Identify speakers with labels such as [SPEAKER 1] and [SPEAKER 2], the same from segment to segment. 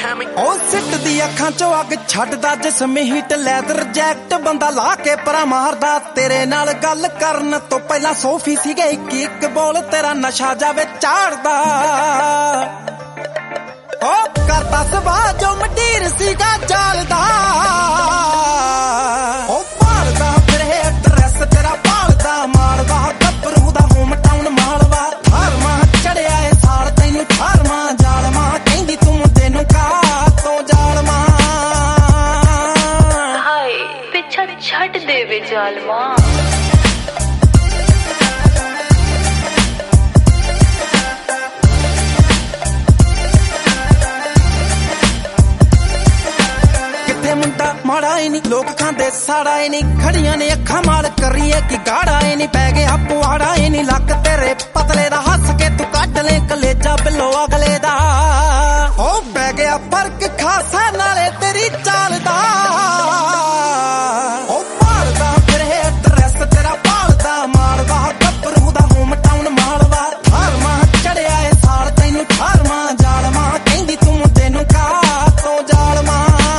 [SPEAKER 1] ਉਹ ਸਿੱਟਦੀ ਅੱਖਾਂ ਚੋਂ ਅੱਗ ਛੱਡਦਾ ਜਿਸਮ ਹੀਟ ਲੈਦਰ ਜੈਕਟ ਬੰਦਾ ਲਾ ਕੇ ਪਰਾਂ ਮਾਰਦਾ ਤੇਰੇ ਨਾਲ ਗੱਲ ਕਰਨ ਤੋਂ ਪਹਿਲਾਂ ਸੋਫੀ ਸੀਗੇ ਇੱਕ ਬੋਲ ਤੇਰਾ ਨਸ਼ਾ ਜਾਵੇ ਚਾੜਦਾ ਉਹ ਕਰਦਾ ਸੁਭਾਅ ਜੋ ਮੰਡੀਰ ਸੀਗਾ ਜਾਲਦਾ ਉਹ ਭਾਲਦਾ ਫਿਰ ਐਡਰੈਸ ਤੇਰਾ ਭਾਲਦਾ ਮਾਲਵਾ ਗੱਭਰੂ ਦਾ ਹੋਮ ਟਾਊਨ ਮਾਲਵਾ 18ਵਾਂ ਚੜਿਆ ਏ ਸਾਲ ਤੈਨੂੰ 18ਵਾਂ ਜਾਲਮਾ ਕਹਿੰਦੀ ਤੂੰ ਤੈਨੂੰ ਕਾਤੋਂ ਜਾਲਮਾ
[SPEAKER 2] ਹਾਏ ਪਿੱਛਾ ਛੱਡ ਦੇਵੇ ਜਾਲਮਾ
[SPEAKER 1] ਮੁੰਡਾ ਮਾੜਾ ਏ ਨੀ ਲੋਕ ਖਾਂਦੇ ਸਾੜਾ ਏ ਨੀ ਖੜੀਆਂ ਨੇ ਅੱਖਾਂ ਮਾਲ ਕਰੀਏ ਕਿ ਗਾੜਾ ਏ ਨੀ ਪੈ ਗਿਆ ਪੁਆੜਾ ਏ ਨੀ ਲੱਕ ਤੇਰੇ ਪਤਲੇ ਦਾ ਹੱਸ ਕੇ ਤੂੰ ਕੱਢ ਲੈ ਕਲੇਜਾ ਬਿੱਲੋ ਅਗਲੇ ਦਾ ਉਹ ਪੈ ਗਿਆ ਫਰਕ ਖਾਸਾ ਨਾਲੇ ਤੇਰੀ ਚਾਲ ਦਾ ਉਹ ਭਾਲਦਾ ਫਿਰ ਐਡਰੈਸ ਤੇਰਾ ਭਾਲਦਾ ਮਾਲਵਾ ਗੱਭਰੂ ਦਾ ਹੋਮ ਟਾਊਨ ਮਾਲਵਾ 18ਵਾਂ ਚੜਿਆ ਏ ਸਾਲ ਤੈਨੂੰ 18ਵਾਂ ਜਾਲਮਾ ਕਹਿੰਦੀ ਤੂੰ ਤੈਨੂੰ ਕਾਤੋਂ ਜਾਲਮਾ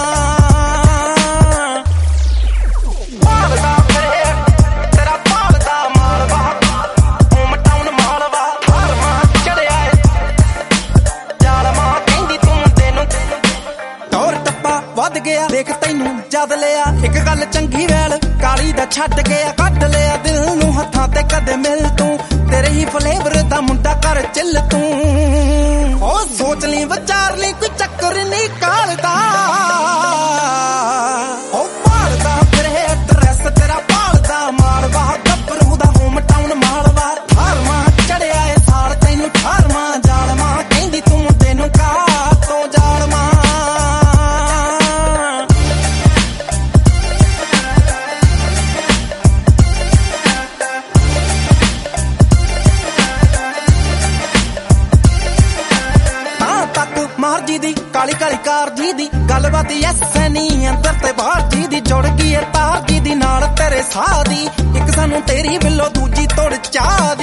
[SPEAKER 1] ਵੱਧ ਗਿਆ ਦੇਖ ਤੈਨੂੰ ਜਦ ਲਿਆ ਇੱਕ ਗੱਲ ਚੰਗੀ ਵੈਲ ਕਾਲੀ ਦਾ ਛੱਡ ਗਿਆ ਕੱਢ ਲਿਆ ਦਿਲ ਨੂੰ ਹੱਥਾਂ ਤੇ ਕਦੇ ਮਿਲ ਤੂੰ ਤੇਰੇ ਹੀ ਫਲੇਵਰ ਦਾ ਮੁੰਡਾ ਕਰ ਚੱਲ ਤੂੰ ਉਹ ਸੋਚ ਲਈ ਵਿਚਾਰ ਲਈ ਕੋਈ ਚੱਕਰ ਨਹੀਂ ਕਾਲਦਾ ਉਹ ਭਾਲਦਾ ਫਿਰ ਐਡਰੈਸ ਤੇਰਾ ਭਾਲਦਾ ਮਾਲਵਾ ਗੱਭਰੂ ਦਾ ਹੋਮ ਟਾਊਨ ਮਾਲਵਾ 18ਵਾਂ ਚੜਿਆ ਏ ਸਾਲ ਤੈਨੂੰ 18ਵਾਂ ਜਾਲਮਾ ਕਹਿੰਦੀ ਤੂੰ ਤੈਨੂੰ ਕਾਤੋਂ ਜਾਲਮਾ ਮਾਰ ਜੀ ਦੀ ਕਾਲੀ ਕਾਲੀ ਕਾਰ ਜੀ ਦੀ ਗੱਲਬਾਤ ਐਸੇ ਨਹੀਂ ਅੰਦਰ ਤੇ ਬਾਹਰ ਜੀ ਦੀ ਜੁੜ ਗਈ ਏ ਤਾਰ ਜੀ ਦੀ ਨਾਲ ਤੇਰੇ ਸਾਹ ਦੀ ਇੱਕ ਸਾਨੂੰ ਤੇਰੀ ਬਿੱਲੋ ਦੂਜੀ ਤੋੜ ਚਾਹ